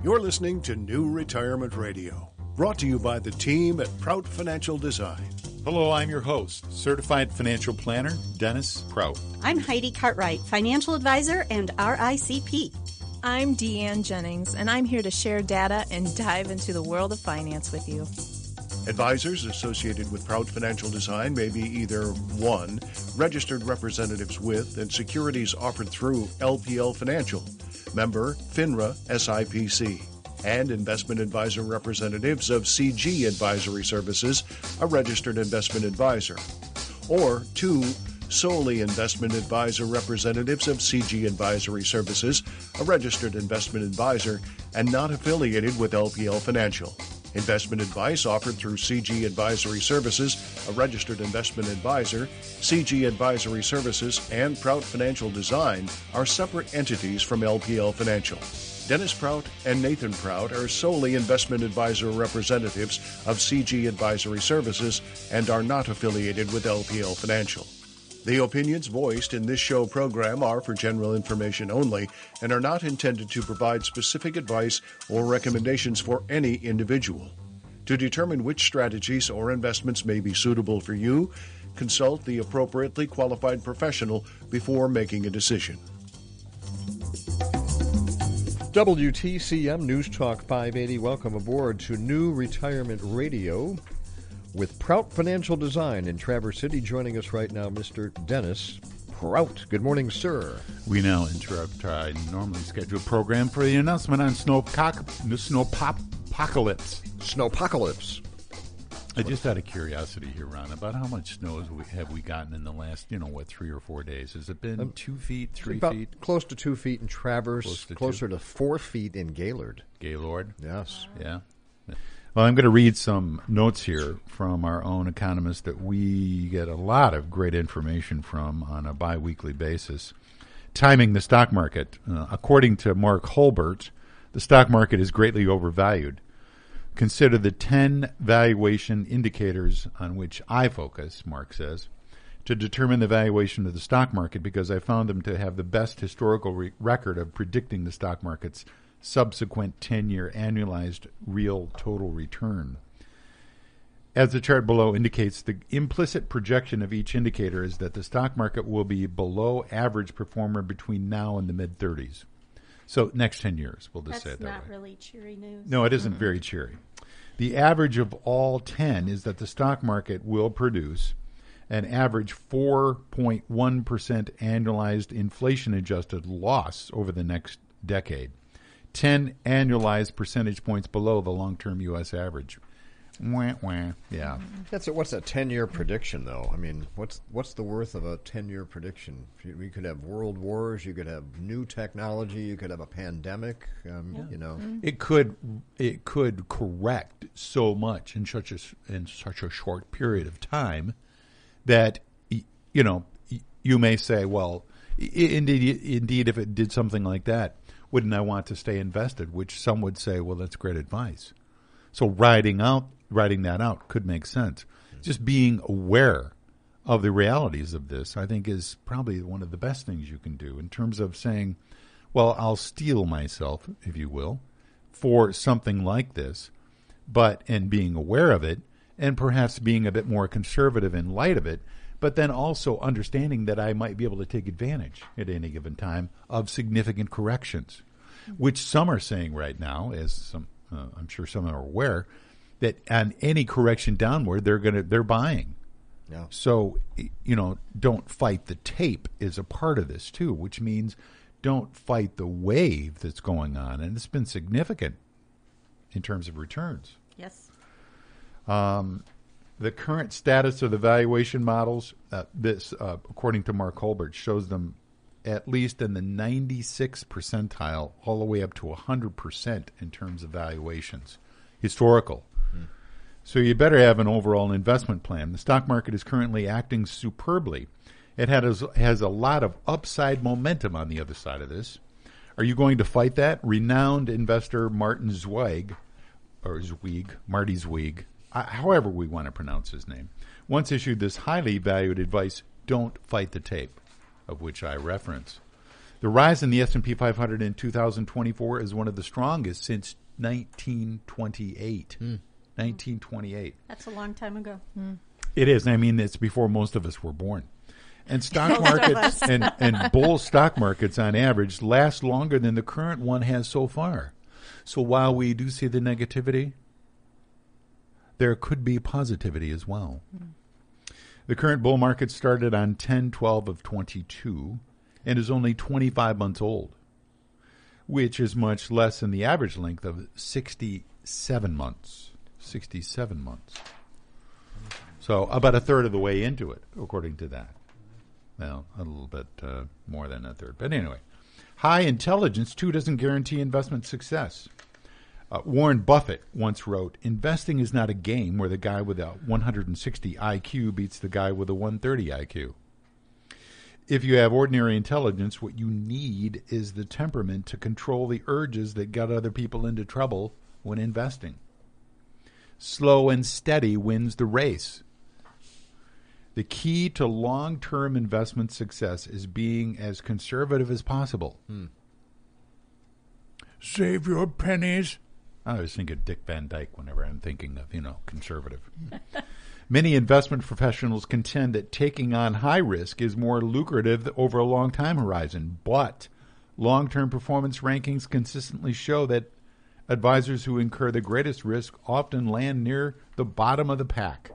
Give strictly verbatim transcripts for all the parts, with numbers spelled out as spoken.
You're listening to New Retirement Radio, brought to you by the team at Prout Financial Design. Hello, I'm your host, Certified Financial Planner, Dennis Prout. I'm Heidi Cartwright, Financial Advisor and R I C P. I'm Deanne Jennings, and I'm here to share data and dive into the world of finance with you. Advisors associated with Prout Financial Design may be either one, registered representatives with and securities offered through L P L Financial, member FINRA S I P C, and investment advisor representatives of C G Advisory Services, a registered investment advisor, or two, solely investment advisor representatives of C G Advisory Services, a registered investment advisor, and not affiliated with L P L Financial. Investment advice offered through C G Advisory Services, a registered investment advisor, C G Advisory Services, and Prout Financial Design are separate entities from L P L Financial. Dennis Prout and Nathan Prout are solely investment advisor representatives of C G Advisory Services and are not affiliated with L P L Financial. The opinions voiced in this show program are for general information only and are not intended to provide specific advice or recommendations for any individual. To determine which strategies or investments may be suitable for you, consult the appropriately qualified professional before making a decision. W T C M News Talk five eighty, welcome aboard to New Retirement Radio with Prout Financial Design in Traverse City. Joining us right now, Mister Dennis Prout. Good morning, sir. We now interrupt our normally scheduled program for the announcement on snowpocalypse. Snowpocalypse. I just out of curiosity here, Ron, about how much snow have we, have we gotten in the last, you know, what, three or four days? Has it been um, two feet, three about feet? Close to two feet in Traverse, Close to closer two. to four feet in Gaylord. Gaylord? Yes. Yeah. Well, I'm going to read some notes here from our own economist that we get a lot of great information from on a biweekly basis. Timing the stock market. Uh, according to Mark Holbert, the stock market is greatly overvalued. Consider the ten valuation indicators on which I focus, Mark says, to determine the valuation of the stock market because I found them to have the best historical re- record of predicting the stock market's subsequent ten-year annualized real total return. As the chart below indicates, the implicit projection of each indicator is that the stock market will be below average performer between now and the mid-thirties. So next ten years, we'll just That's say it that way. That's not really cheery news. No, it isn't mm-hmm. very cheery. The average of all ten is that the stock market will produce an average four point one percent annualized inflation-adjusted loss over the next decade, ten annualized percentage points below the long-term U S average. Wah, wah. Yeah. That's a, what's a ten-year prediction, though? I mean, what's what's the worth of a ten-year prediction? You could have world wars, you could have new technology, you could have a pandemic. Um, yeah. You know, it could it could correct so much in such a in such a short period of time that you know you may say, well, indeed, indeed, if it did something like that, wouldn't I want to stay invested? Which some would say, well, that's great advice. So riding out, writing that out could make sense. Just being aware of the realities of this, I think, is probably one of the best things you can do in terms of saying, well, I'll steel myself, if you will, for something like this, but and being aware of it and perhaps being a bit more conservative in light of it, but then also understanding that I might be able to take advantage at any given time of significant corrections, which some are saying right now, as some Uh, I'm sure some are aware that on any correction downward, they're gonna they're buying. Yeah. So you know, don't fight the tape is a part of this too, which means don't fight the wave that's going on, and it's been significant in terms of returns. Yes. Um, the current status of the valuation models, uh, this uh, according to Mark Holbert, shows them at least in the ninety-sixth percentile, all the way up to one hundred percent in terms of valuations, historical. Mm. So you better have an overall investment plan. The stock market is currently acting superbly. It has, has a lot of upside momentum on the other side of this. Are you going to fight that? Renowned investor Martin Zweig, or Zweig, Marty Zweig, uh, however we want to pronounce his name, once issued this highly valued advice, don't fight the tape, of which I reference. The rise in the S and P five hundred in two thousand twenty-four is one of the strongest since nineteen twenty-eight. Mm. nineteen twenty-eight. That's a long time ago. Mm. It is. I mean, it's before most of us were born. And stock markets and, and bull stock markets on average last longer than the current one has so far. So while we do see the negativity, there could be positivity as well. Mm. The current bull market started on ten twelve of twenty-two and is only twenty-five months old, which is much less than the average length of sixty-seven months. sixty-seven months. So about a third of the way into it, according to that. Well, a little bit uh, more than a third. But anyway, high intelligence, too, doesn't guarantee investment success. Uh, Warren Buffett once wrote, investing is not a game where the guy with a one hundred sixty I Q beats the guy with a one hundred thirty I Q. If you have ordinary intelligence, what you need is the temperament to control the urges that get other people into trouble when investing. Slow and steady wins the race. The key to long-term investment success is being as conservative as possible. Hmm. Save your pennies. I always think of Dick Van Dyke whenever I'm thinking of, you know, conservative. Many investment professionals contend that taking on high risk is more lucrative over a long time horizon, but long-term performance rankings consistently show that advisors who incur the greatest risk often land near the bottom of the pack.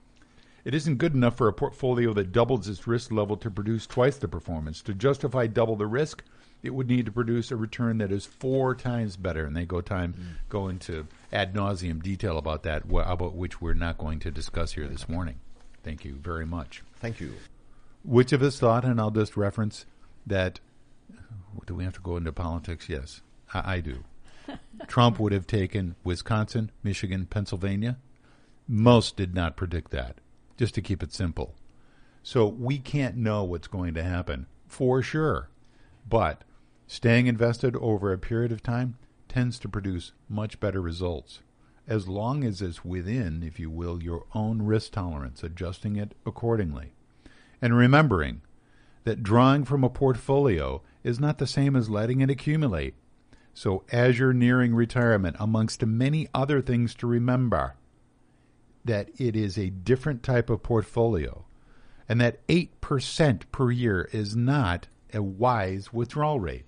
It isn't good enough for a portfolio that doubles its risk level to produce twice the performance. To justify double the risk, it would need to produce a return that is four times better. And they go time mm. go into ad nauseum detail about that, wh- about which we're not going to discuss here this morning. Thank you very much. Thank you. Which of us thought, and I'll just reference that, do we have to go into politics? Yes, I, I do. Trump would have taken Wisconsin, Michigan, Pennsylvania. Most did not predict that. Just to keep it simple. So we can't know what's going to happen for sure. But staying invested over a period of time tends to produce much better results, as long as it's within, if you will, your own risk tolerance, adjusting it accordingly. And remembering that drawing from a portfolio is not the same as letting it accumulate. So as you're nearing retirement, amongst many other things to remember, that it is a different type of portfolio, and that eight percent per year is not a wise withdrawal rate.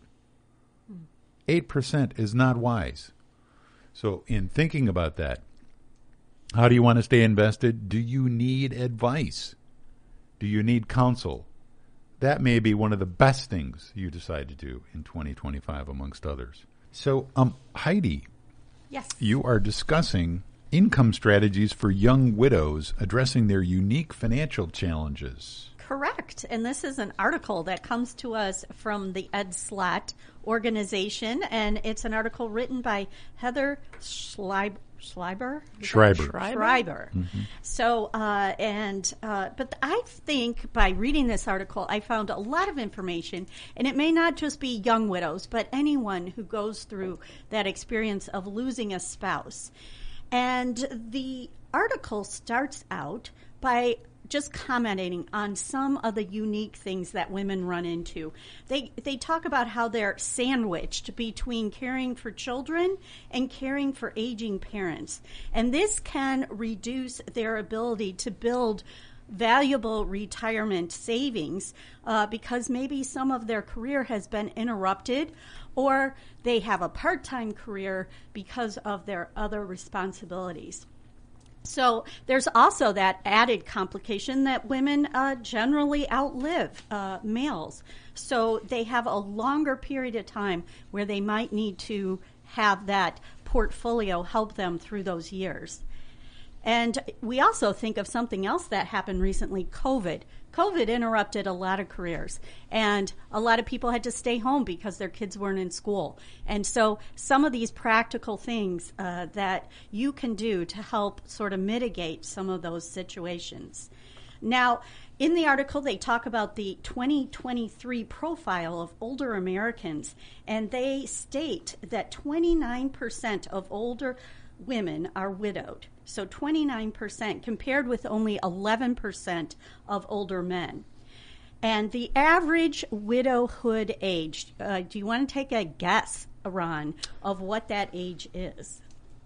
eight percent is not wise. So in thinking about that, how do you want to stay invested? Do you need advice? Do you need counsel? That may be one of the best things you decide to do in twenty twenty-five, amongst others. So, um, Heidi, yes, you are discussing income strategies for young widows addressing their unique financial challenges. Correct. And this is an article that comes to us from the Ed Slott organization, and it's an article written by Heather Schleiber. Schreiber? Schreiber. Schreiber. Mm-hmm. So, uh, and, uh, but I think by reading this article, I found a lot of information, and it may not just be young widows, but anyone who goes through that experience of losing a spouse. And the article starts out by just commenting on some of the unique things that women run into. They they talk about how they're sandwiched between caring for children and caring for aging parents. And this can reduce their ability to build valuable retirement savings uh, because maybe some of their career has been interrupted, or they have a part-time career because of their other responsibilities. So there's also that added complication that women uh, generally outlive uh, males. So they have a longer period of time where they might need to have that portfolio help them through those years. And we also think of something else that happened recently, COVID. COVID interrupted a lot of careers, and a lot of people had to stay home because their kids weren't in school. And so some of these practical things uh, that you can do to help sort of mitigate some of those situations. Now, in the article, they talk about the twenty twenty-three profile of older Americans, and they state that twenty-nine percent of older women are widowed. So twenty-nine percent compared with only eleven percent of older men. And the average widowhood age, uh, do you want to take a guess, Ron, of what that age is?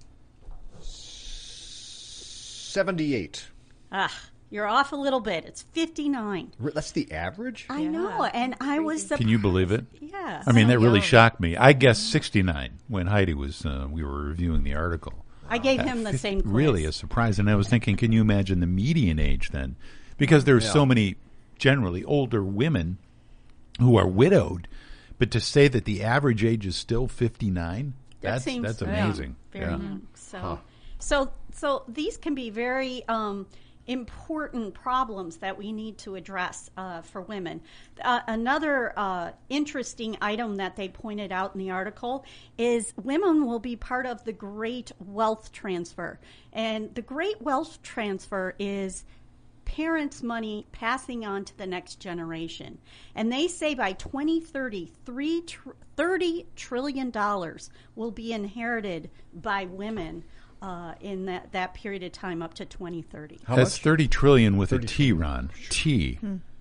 seventy-eight. Ah, you're off a little bit. It's fifty-nine. That's the average? I Yeah. know, and I was surprised. Can you believe it? Yeah. I mean, that really young. shocked me. I guessed sixty-nine when Heidi was, uh, we were reviewing the article. I gave him the same quiz. Really a surprise. And I was thinking, can you imagine the median age then? Because there's Yeah. so many generally older women who are widowed, but to say that the average age is still fifty-nine, That that's seems that's yeah, amazing. very yeah. young. So, so, so these can be very um, important problems that we need to address uh, for women. Uh, another uh, interesting item that they pointed out in the article is women will be part of the Great Wealth Transfer, and the Great Wealth Transfer is parents' money passing on to the next generation. And they say by twenty thirty, three tr- thirty trillion dollars will be inherited by women uh, in that, that period of time up to twenty thirty. How That's much? thirty trillion with thirty a T, Ron. T.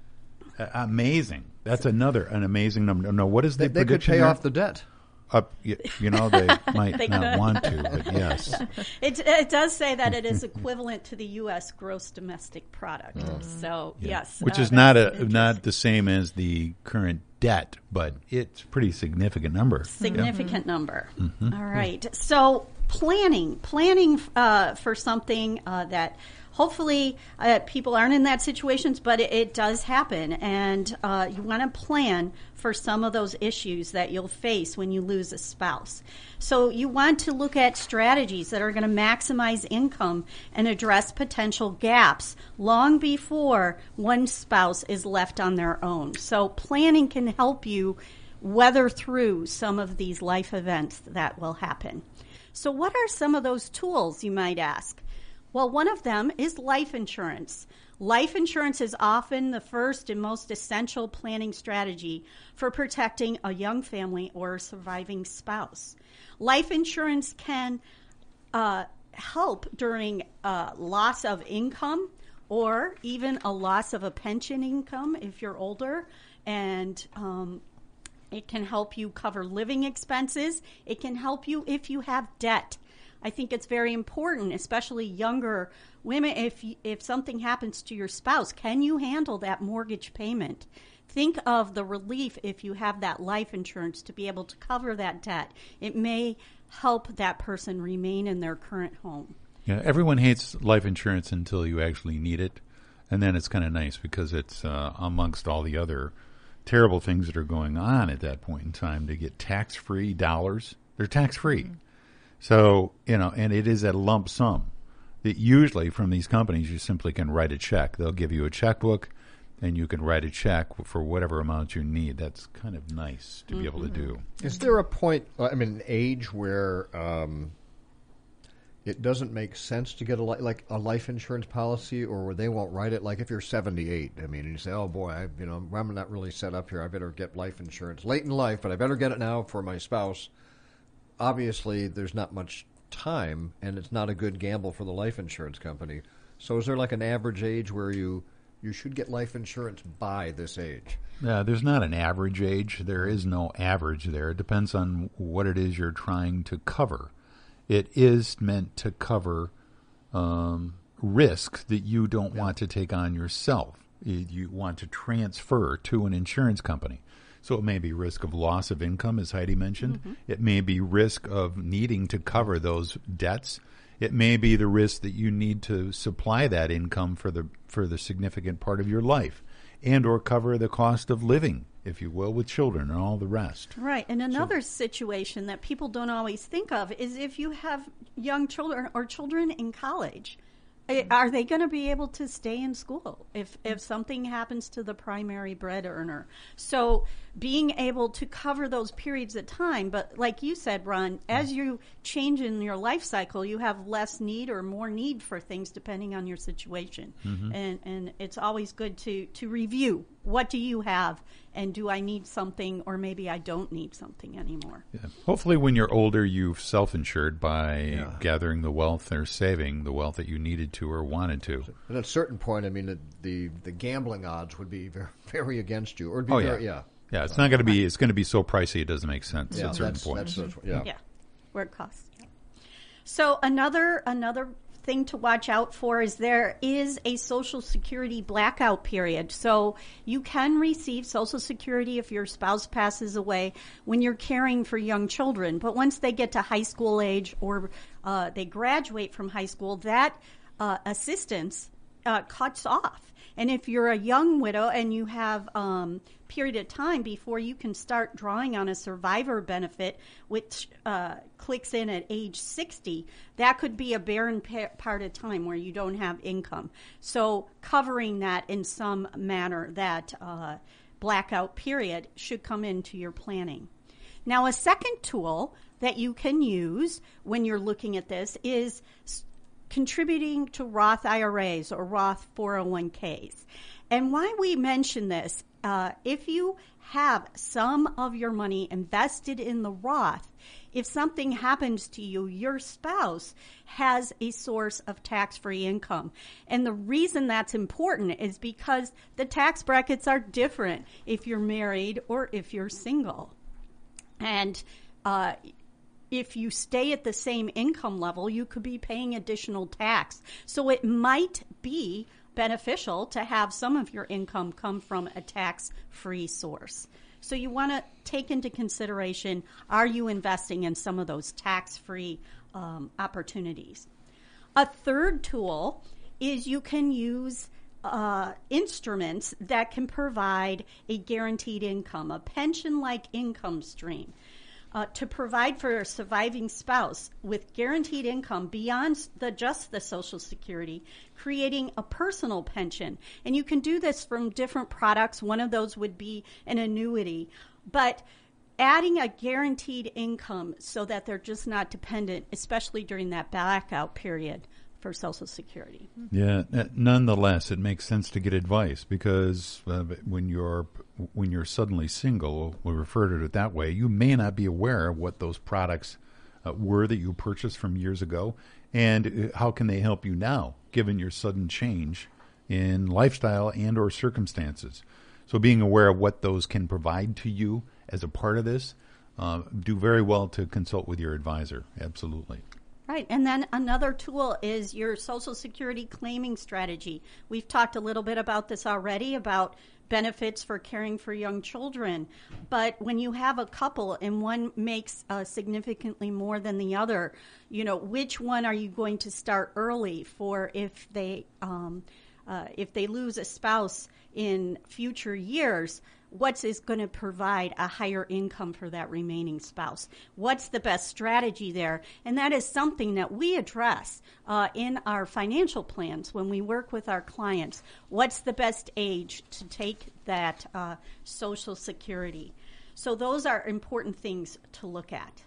Uh, amazing. That's another an amazing number. No, what is the They, they could prediction pay there? off the debt. Up, you, you know, they might They not could. want to, but yes. It, it does say that it is equivalent to the U S gross domestic product. So, Yeah. yes. Which uh, is not that's a not the same as the current debt, but it's a pretty significant number. significant number. Mm-hmm. All right. So planning, planning uh, for something uh, that hopefully uh, people aren't in that situations, but it, it does happen, and uh, you want to plan for some of those issues that you'll face when you lose a spouse. So you want to look at strategies that are going to maximize income and address potential gaps long before one spouse is left on their own. So planning can help you weather through some of these life events that will happen. So what are some of those tools, you might ask? Well, one of them is life insurance. Life insurance is often the first and most essential planning strategy for protecting a young family or a surviving spouse. Life insurance can uh, help during uh, loss of income or even a loss of a pension income if you're older, and um, it can help you cover living expenses. It can help you if you have debt. I think it's very important, especially younger women. If if something happens to your spouse, can you handle that mortgage payment? Think of the relief if you have that life insurance to be able to cover that debt. It may help that person remain in their current home. Yeah, everyone hates life insurance until you actually need it, and then it's kind of nice because it's uh, amongst all the other terrible things that are going on at that point in time to get tax-free dollars. They're tax-free. Mm-hmm. So, you know, and it is a lump sum that usually from these companies you simply can write a check. They'll give you a checkbook and you can write a check for whatever amount you need. That's kind of nice to mm-hmm. be able to do. Is there a point, I mean, an age where um, it doesn't make sense to get a li- like a life insurance policy, or where they won't write it? Like if you're seventy-eight, I mean, and you say, "Oh boy, I, you know, I'm not really set up here. I better get life insurance late in life, but I better get it now for my spouse." Obviously, there's not much time, and it's not a good gamble for the life insurance company. So, is there like an average age where you you should get life insurance by this age? Yeah, there's not an average age. There is no average there. It depends on what it is you're trying to cover. It is meant to cover um, risk that you don't yeah. want to take on yourself. You want to transfer to an insurance company. So it may be risk of loss of income, as Heidi mentioned. Mm-hmm. It may be risk of needing to cover those debts. It may be the risk that you need to supply that income for the for the significant part of your life, and or cover the cost of living, if you will, with children and all the rest. Right. And another so, situation that people don't always think of is if you have young children or children in college. Are they going to be able to stay in school if, if something happens to the primary bread earner? So being able to cover those periods of time, but like you said, Ron, as you change in your life cycle, you have less need or more need for things depending on your situation. Mm-hmm. And and it's always good to, to review what do you have, and do I need something, or maybe I don't need something anymore. Yeah. Hopefully when you're older, you've self-insured by Yeah. gathering the wealth or saving the wealth that you needed to or wanted to. And at a certain point, I mean, the the, the gambling odds would be very, very against you. Or it'd be Oh, yeah. very, yeah. Yeah, it's not going to be. It's going to be so pricey it doesn't make sense Yeah, at certain that's, points. that's, that's, yeah. Yeah, where it costs. So another another thing to watch out for is there is a Social Security blackout period. So you can receive Social Security if your spouse passes away when you're caring for young children. But once they get to high school age or uh, they graduate from high school, that uh, assistance uh, cuts off. And if you're a young widow and you have um, period of time before you can start drawing on a survivor benefit, which uh, clicks in at age sixty, that could be a barren pa- part of time where you don't have income. So covering that in some manner, that uh, blackout period, should come into your planning. Now, a second tool that you can use when you're looking at this is contributing to Roth I R As or Roth four oh one k's. And why we mention this, uh, if you have some of your money invested in the Roth, if something happens to you, your spouse has a source of tax-free income. And the reason that's important is because the tax brackets are different if you're married or if you're single. And uh if you stay at the same income level, you could be paying additional tax. So it might be beneficial to have some of your income come from a tax-free source. So you want to take into consideration, are you investing in some of those tax-free um, opportunities? A third tool is you can use uh, instruments that can provide a guaranteed income, a pension-like income stream. Uh, to provide for a surviving spouse with guaranteed income beyond the, just the Social Security, creating a personal pension. And you can do this from different products. One of those would be an annuity. But adding a guaranteed income so that they're just not dependent, especially during that blackout period for Social Security. Yeah. uh, Nonetheless, it makes sense to get advice because uh, when you're when you're suddenly single, we'll refer to it that way. You may not be aware of what those products uh, were that you purchased from years ago, and uh, how can they help you now, given your sudden change in lifestyle and or circumstances. So, being aware of what those can provide to you as a part of this, uh, do very well to consult with your advisor. Absolutely. Right. And then another tool is your Social Security claiming strategy. We've talked a little bit about this already, about benefits for caring for young children. But when you have a couple and one makes uh, significantly more than the other, you know, which one are you going to start early for if they um, uh, if they lose a spouse in future years? What is going to provide a higher income for that remaining spouse? What's the best strategy there? And that is something that we address uh, in our financial plans when we work with our clients. What's the best age to take that uh, Social Security? So those are important things to look at.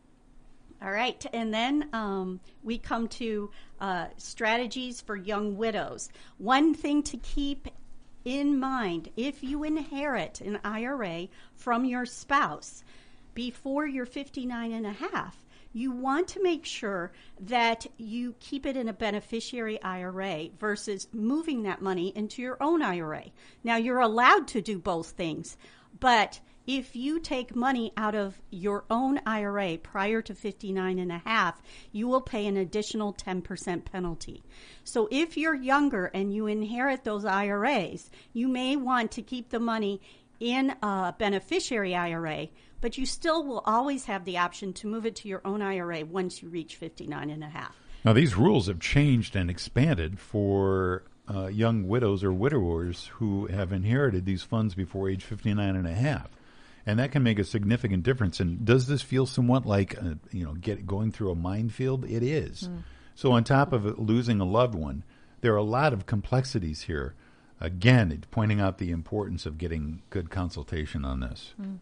All right, and then um, we come to uh, strategies for young widows. One thing to keep in mind, if you inherit an I R A from your spouse before you're fifty-nine and a half, you want to make sure that you keep it in a beneficiary I R A versus moving that money into your own I R A. Now, you're allowed to do both things, but if you take money out of your own I R A prior to fifty-nine and a half, you will pay an additional ten percent penalty. So if you're younger and you inherit those I R As, you may want to keep the money in a beneficiary I R A, but you still will always have the option to move it to your own I R A once you reach fifty-nine and a half. Now, these rules have changed and expanded for uh, young widows or widowers who have inherited these funds before age fifty-nine and a half. And that can make a significant difference. And does this feel somewhat like, uh, you know, get going through a minefield? It is. Mm. So on top of it, losing a loved one, there are a lot of complexities here. Again, pointing out the importance of getting good consultation on this. Mm.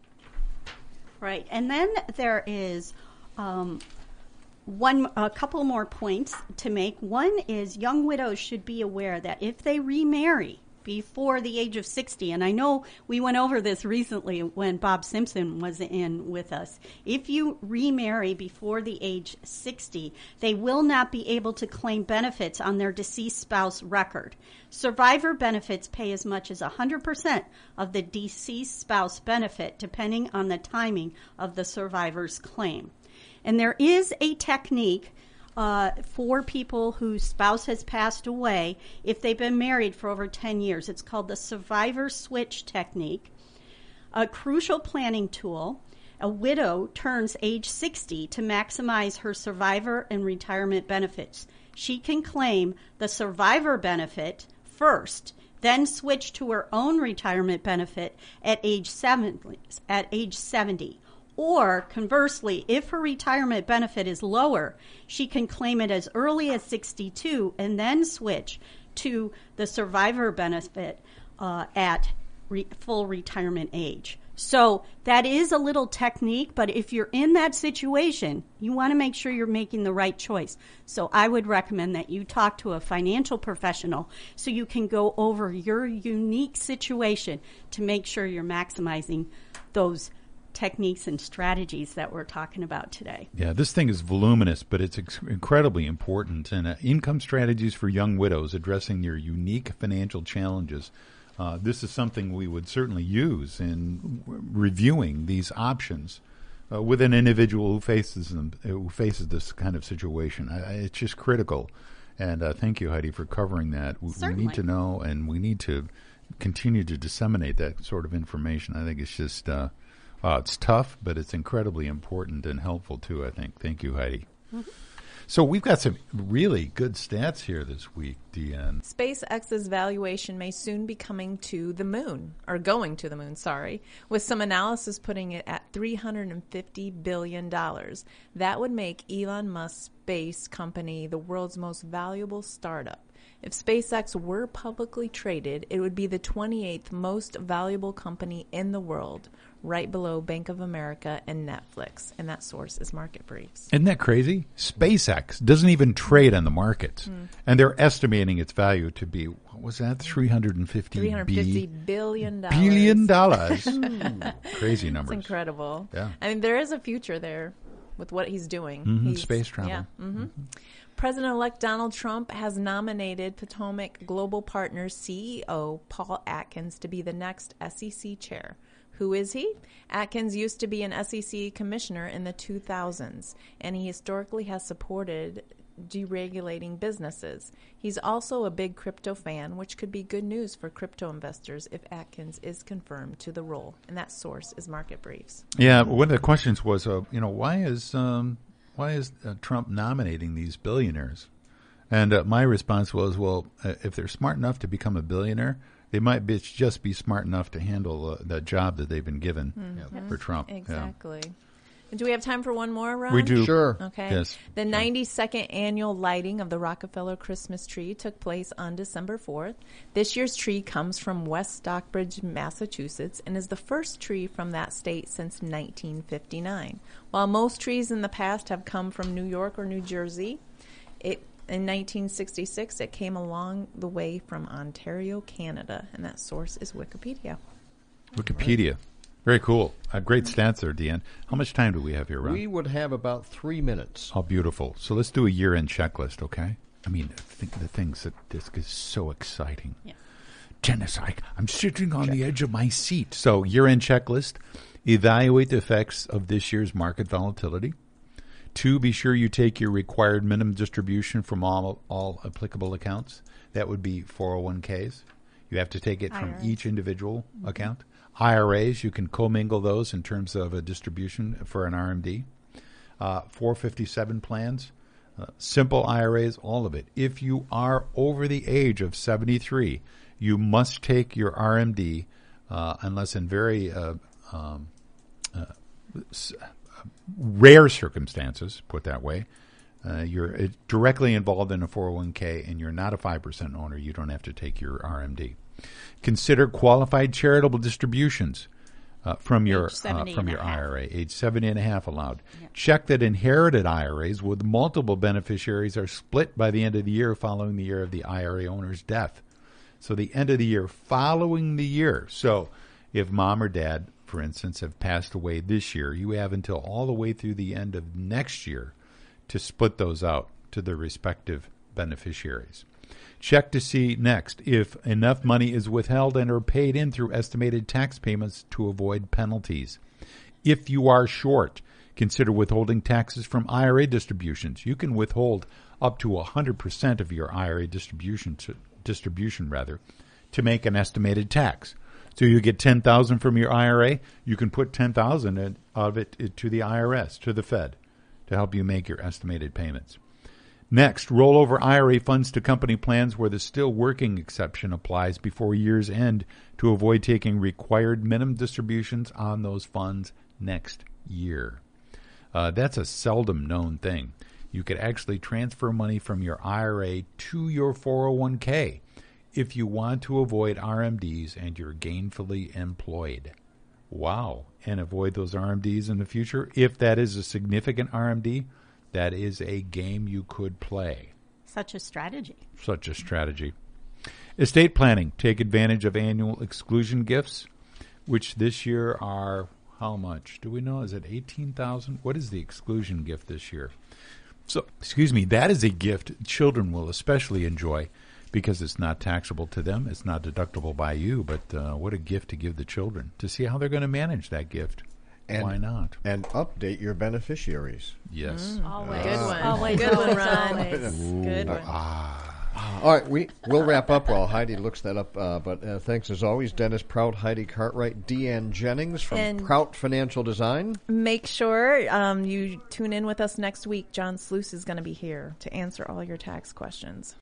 Right. And then there is um, one, a couple more points to make. One is young widows should be aware that if they remarry before the age of sixty, and I know we went over this recently when Bob Simpson was in with us. If you remarry before the age sixty, they will not be able to claim benefits on their deceased spouse record. Survivor benefits pay as much as one hundred percent of the deceased spouse benefit, depending on the timing of the survivor's claim. And there is a technique Uh, for people whose spouse has passed away if they've been married for over ten years. It's called the survivor switch technique, a crucial planning tool. A widow turns age sixty to maximize her survivor and retirement benefits. She can claim the survivor benefit first, then switch to her own retirement benefit at age seventy. At age seventy. Or, conversely, if her retirement benefit is lower, she can claim it as early as sixty-two and then switch to the survivor benefit uh, at re- full retirement age. So that is a little technique, but if you're in that situation, you want to make sure you're making the right choice. So I would recommend that you talk to a financial professional so you can go over your unique situation to make sure you're maximizing those techniques and strategies that we're talking about today. Yeah, this thing is voluminous, but it's ex- incredibly important. And uh, income strategies for young widows addressing their unique financial challenges. Uh, this is something we would certainly use in w- reviewing these options uh, with an individual who faces them, who faces this kind of situation. I, I, it's just critical. And uh, thank you, Heidi, for covering that. We, we need to know, and we need to continue to disseminate that sort of information. I think it's just uh, Uh, it's tough, but it's incredibly important and helpful, too, I think. Thank you, Heidi. Mm-hmm. So we've got some really good stats here this week, Deanne. SpaceX's valuation may soon be coming to the moon, or going to the moon, sorry, with some analysis putting it at three hundred fifty billion dollars. That would make Elon Musk's space company the world's most valuable startup. If SpaceX were publicly traded, it would be the twenty-eighth most valuable company in the world, right below Bank of America and Netflix. And that source is Market Briefs. Isn't that crazy? SpaceX doesn't even trade on the markets. Mm. And they're estimating its value to be, what was that, three hundred fifty three hundred fifty B- billion dollars. Billion dollars. Crazy numbers. It's incredible. Yeah. I mean, there is a future there with what he's doing. Mm-hmm. He's, Space travel. Yeah. Mm-hmm. Mm-hmm. President-elect Donald Trump has nominated Potomac Global Partners C E O Paul Atkins to be the next S E C chair. Who is he? Atkins used to be an S E C commissioner in the two thousands, and he historically has supported deregulating businesses. He's also a big crypto fan, which could be good news for crypto investors if Atkins is confirmed to the role. And that source is Market Briefs. Yeah, one of the questions was, uh, you know, why is um, why is uh, Trump nominating these billionaires? And uh, my response was, well, uh, if they're smart enough to become a billionaire, they might be, just be smart enough to handle uh, the job that they've been given mm-hmm. yeah, for Trump. Exactly. Yeah. And do we have time for one more, Ron? We do. Sure. Okay. Yes. The ninety-second annual lighting of the Rockefeller Christmas tree took place on December fourth. This year's tree comes from West Stockbridge, Massachusetts, and is the first tree from that state since nineteen fifty-nine. While most trees in the past have come from New York or New Jersey, it in nineteen sixty-six, it came along the way from Ontario, Canada, and that source is Wikipedia. Wikipedia. Very cool. Uh, great stats there, Deanne. How much time do we have here, Ron? We would have about three minutes. Oh, beautiful. So let's do a year-end checklist, okay? I mean, think the things that this is so exciting. Yeah. Dennis, I, I'm sitting on Check. the edge of my seat. So year-end checklist, evaluate the effects of this year's market volatility. Two, be sure you take your required minimum distribution from all all applicable accounts. That would be four oh one k's. You have to take it from I R As. each individual mm-hmm. account. I R As, you can commingle those in terms of a distribution for an R M D. Uh, four fifty-seven plans, uh, simple I R As, all of it. If you are over the age of seventy-three, you must take your R M D uh, unless in very uh, um, uh, s- rare circumstances, put that way, uh, you're uh, directly involved in a four oh one k and you're not a five percent owner, you don't have to take your R M D. Consider qualified charitable distributions uh, from your uh, from your I R A. Age seventy and a half allowed. Yeah. Check that inherited I R As with multiple beneficiaries are split by the end of the year following the year of the I R A owner's death. So the end of the year following the year. So if mom or dad, for instance, have passed away this year, you have until all the way through the end of next year to split those out to the respective beneficiaries. Check to see next if enough money is withheld and or paid in through estimated tax payments to avoid penalties. If you are short, consider withholding taxes from I R A distributions. You can withhold up to one hundred percent of your I R A distribution, to, distribution rather, to make an estimated tax. So you get ten thousand dollars from your I R A, you can put ten thousand dollars of it to the I R S, to the Fed, to help you make your estimated payments. Next, roll over I R A funds to company plans where the still working exception applies before year's end to avoid taking required minimum distributions on those funds next year. Uh, that's a seldom known thing. You could actually transfer money from your I R A to your four oh one k if you want to avoid R M Ds and you're gainfully employed. Wow. And avoid those R M Ds in the future. If that is a significant R M D, that is a game you could play. Such a strategy. Such a strategy. Estate planning. Take advantage of annual exclusion gifts, which this year are how much? Do we know? Is it eighteen thousand dollars? What is the exclusion gift this year? So, excuse me, that is a gift children will especially enjoy because it's not taxable to them. It's not deductible by you, but uh, what a gift to give the children to see how they're going to manage that gift. And, why not? And update your beneficiaries. Yes. Mm, always. Good one. Always. Good one, Always. Ron. Always. Good one. Ah. All right, we, we'll wrap up while Heidi looks that up. Uh, but uh, thanks as always, Dennis Prout, Heidi Cartwright, Deanne Jennings from And Prout Financial Design. Make sure um, you tune in with us next week. John Sluice is going to be here to answer all your tax questions.